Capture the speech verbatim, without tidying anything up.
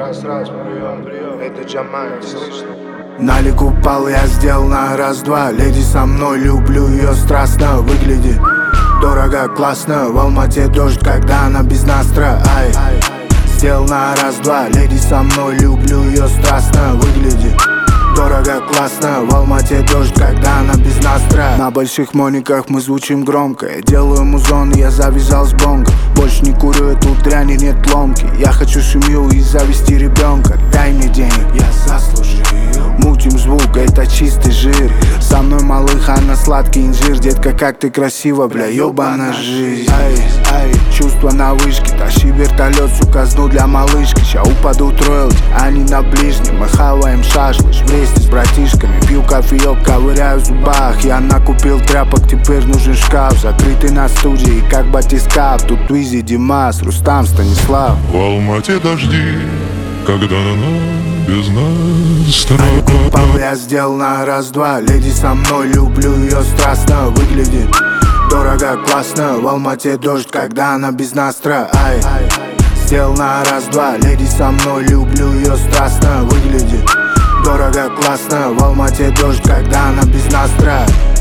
раз, раз, прием, прием. Это Джамай, слышно? Налик упал, я сделал на раз-два. Леди со мной, люблю ее страстно. Выглядит дорого, классно. В Алмате дождь, когда она без настроя. Ай, сделал на раз-два. Леди со мной, люблю ее страстно. Выглядит дорого, классно. В Алмате дождь, когда она без настроя. На больших мониках мы звучим громко. Я делаю музон, я завязал с бонго. Больше не курю эту дрянь и нет ломки. Я хочу семью и завести ребенка. Дай мне денег, я заслужил. Мутим звук, это чистый жир. Со мной малых, она сладкий инжир. Детка, как ты красива, бля, ёбана жизнь. Ай, ай, чувство на вышке. Тащи вертолет, сука, сну для малышки. Ща упадут роялти, они на ближнем. Мы хаваем шашлыч вместе с братишками. Пью кофеек, ковыряю в зубах. Я накупил тряпок, теперь нужен шкаф. Закрытый на студии, как батискаф. Тут Уизи, Димас, Рустам, Станислав. В Алмате дожди, когда она без настроя. Упал, я сделал на раз-два. Леди со мной, люблю ее страстно. Выглядит дорого, классно. В Алмате дождь, когда она без настроя. Ай, сделал на раз-два. Леди со мной, люблю ее страстно. Выглядит дорого, классно. В Алмате дождь, когда она без настроя.